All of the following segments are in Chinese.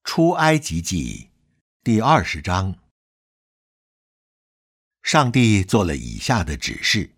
出埃及记第20章。上帝做了以下的指示：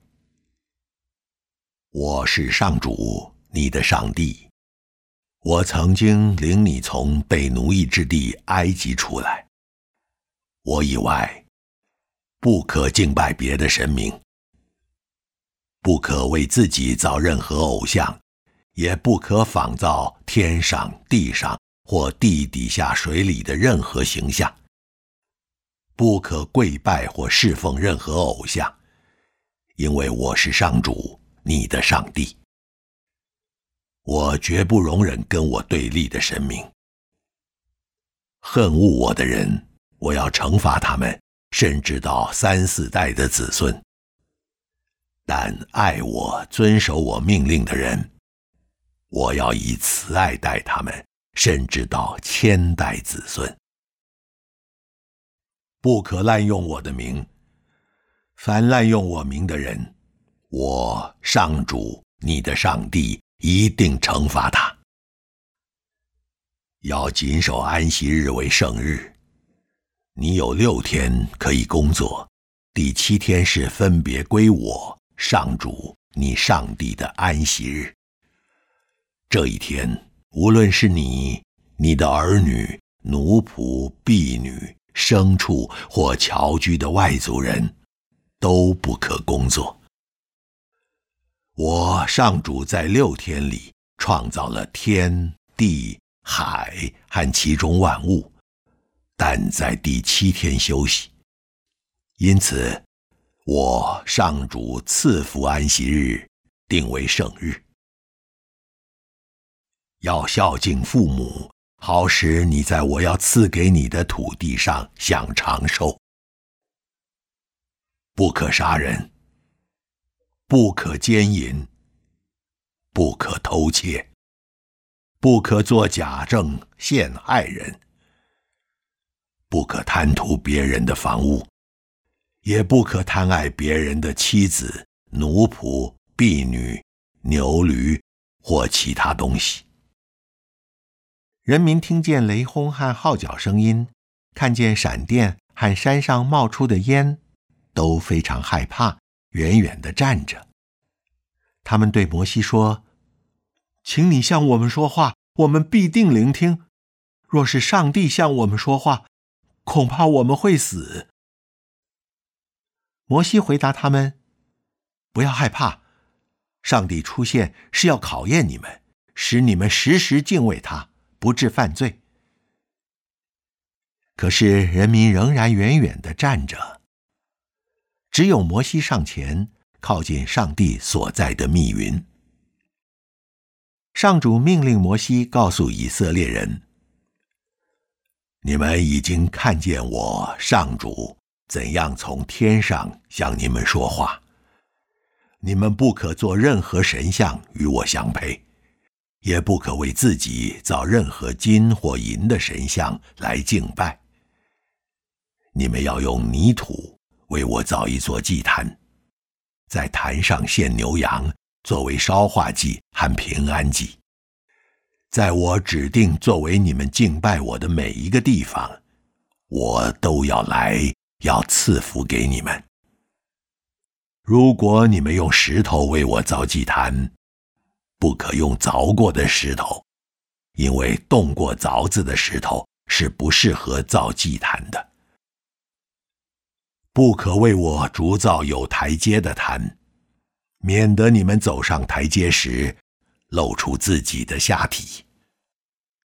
我是上主，你的上帝。我曾经领你从被奴役之地埃及出来。我以外，不可敬拜别的神明，不可为自己造任何偶像，也不可仿造天上、地上或地底下水里的任何形象，不可跪拜或侍奉任何偶像，因为我是上主，你的上帝。我绝不容忍跟我对立的神明。恨恶我的人，我要惩罚他们，甚至到3、4代的子孙。但爱我、遵守我命令的人，我要以慈爱待他们，甚至到1000代子孙。不可滥用我的名，凡滥用我名的人，我上主你的上帝一定惩罚他。要谨守安息日为圣日，你有6天可以工作，第7天是分别归我上主你上帝的安息日。这一天，无论是你、你的儿女、奴仆、婢女、牲畜或侨居的外族人，都不可工作。我上主在6天里创造了天地海和其中万物，但在第7天休息。因此，我上主赐福安息日，定为圣日。要孝敬父母，好使你在我要赐给你的土地上享长寿。不可杀人，不可奸淫，不可偷窃，不可作假证陷害人，不可贪图别人的房屋，也不可贪爱别人的妻子、奴仆、婢女、牛驴或其他东西。人民听见雷轰和号角声音，看见闪电和山上冒出的烟，都非常害怕，远远地站着。他们对摩西说：请你向我们说话，我们必定聆听。若是上帝向我们说话，恐怕我们会死。摩西回答他们：不要害怕，上帝出现是要考验你们，使你们时时敬畏他，不致犯罪。可是人民仍然远远地站着，只有摩西上前，靠近上帝所在的密云。上主命令摩西告诉以色列人：你们已经看见我上主怎样从天上向你们说话，你们不可做任何神像与我相配，也不可为自己造任何金或银的神像来敬拜。你们要用泥土为我造一座祭坛，在坛上献牛羊，作为烧化祭和平安祭。在我指定作为你们敬拜我的每一个地方，我都要来，要赐福给你们。如果你们用石头为我造祭坛，不可用凿过的石头，因为动过凿子的石头是不适合造祭坛的。不可为我筑造有台阶的坛，免得你们走上台阶时露出自己的下体。